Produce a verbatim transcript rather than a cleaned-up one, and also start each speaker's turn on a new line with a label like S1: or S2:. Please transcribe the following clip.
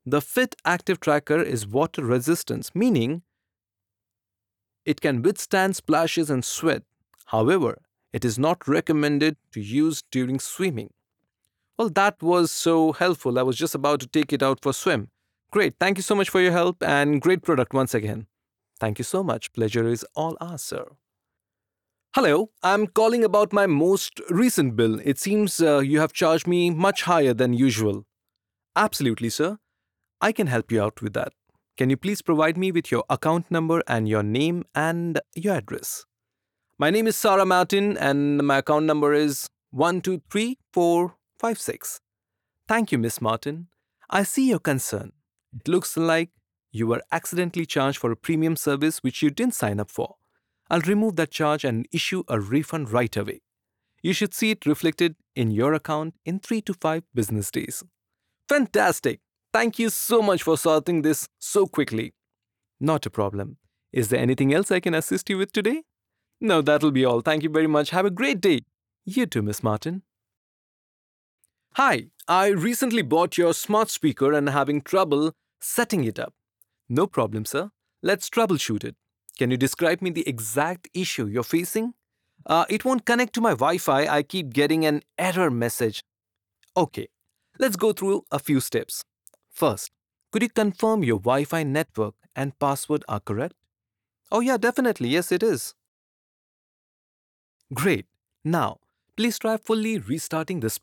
S1: The Fit Active Tracker is water resistant, meaning it can withstand splashes and sweat. However, it is not recommended to use during swimming. Well, that was so helpful. I was just about to take it out for a swim. Great. Thank you so much for your help and great product once again. Thank you so much. Pleasure is all ours, sir. Hello, I'm calling about my most recent bill. It seems uh, you have charged me much higher than usual. Absolutely, sir. I can help you out with that. Can you please provide me with your account number and your name and your address? My name is Sarah Martin and my account number is one two three four five six. Thank you, Miss Martin. I see your concern. It looks like you were accidentally charged for a premium service which you didn't sign up for. I'll remove that charge and issue a refund right away. You should see it reflected in your account in three to five business days. Fantastic! Thank you so much for sorting this so quickly. Not a problem. Is there anything else I can assist you with today? No, that'll be all. Thank you very much. Have a great day. You too, Miss Martin. Hi, I recently bought your smart speaker and having trouble setting it up. No problem, sir. Let's troubleshoot it. Can you describe me the exact issue you're facing? Uh, it won't connect to my Wi-Fi. I keep getting an error message. Okay, let's go through a few steps. First, could you confirm your Wi-Fi network and password are correct? Oh yeah, definitely. Yes, it is. Great. Now, please try fully restarting the